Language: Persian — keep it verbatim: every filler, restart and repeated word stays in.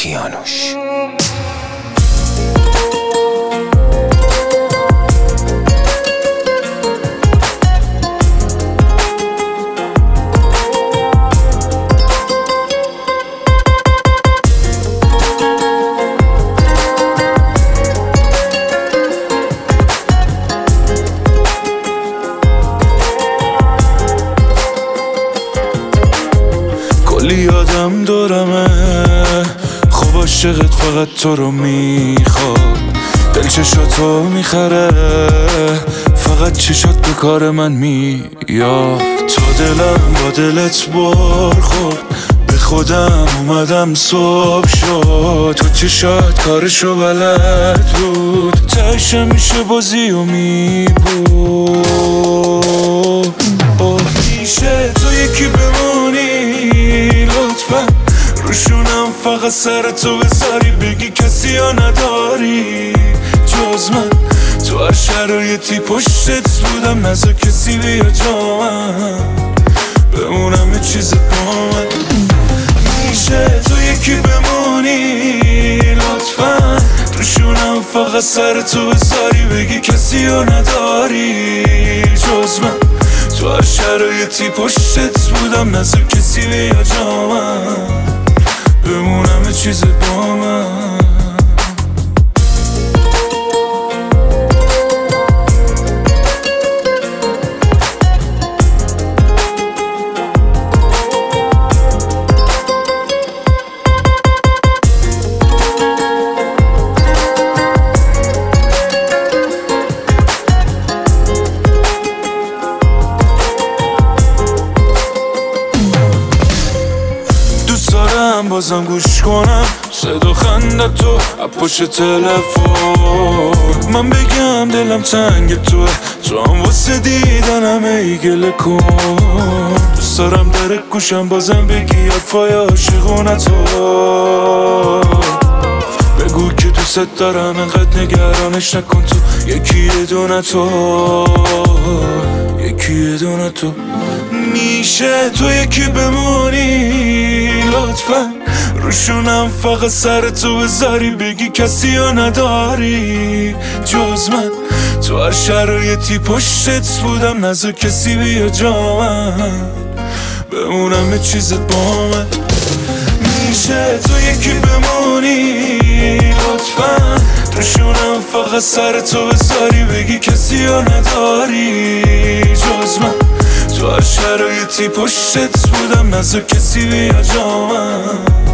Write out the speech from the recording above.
کیانوش. کلی یادم دورمه خوب عاشقت فقط تو رو میخواد، دل چشاتو میخره فقط چشات به کار من میاد. تا دلم با دلت بار خورد به خودم اومدم صبح شد، تو چشات کارشو بلد بود تهش میشه بازی و میبود. میشه تو یکی بمونی لطفا روشونم فقط سر تو بذاری، بگی کسی ها نداری جز من، تو هر شرایطی پشتت بودم نذار کسی بیا جا من بمونم یه چیز با من. میشه تو یکی بمونی لطفا روشونم فقط سر تو بذاری، بگی کسی ها نداری جز من، تو هر شرایطی پشتت بودم نذار کسی بیا جا من بمونم یه چیز با من. بازم گوش کنم صدا خنده تو پشت تلفن، من بگم دلم تنگ توه تو هم واسه دیدنم ای گله کن. دوست دارم در گوشم بازم بگی حرفای عاشقونه تو، بگو که دوست دارم انقدر نگرانش نکن تو، یکی یه دونه تو یکی یه دونه تو. میشه تو یکی بمونی لطفا روشونم فقط سر تو بذاری، بگی کسی ها نداری جز من، تو هر شرایطی پشتت بودم نذار کسی بیا جا من بمونم یه چیزت با من. میشه تو یکی بمونی لطفا روشونم فقط سر تو بذاری، بگی کسی ها نداری جز من، تو هر شرایطی پشتت بودم نذار کسی بیا جا من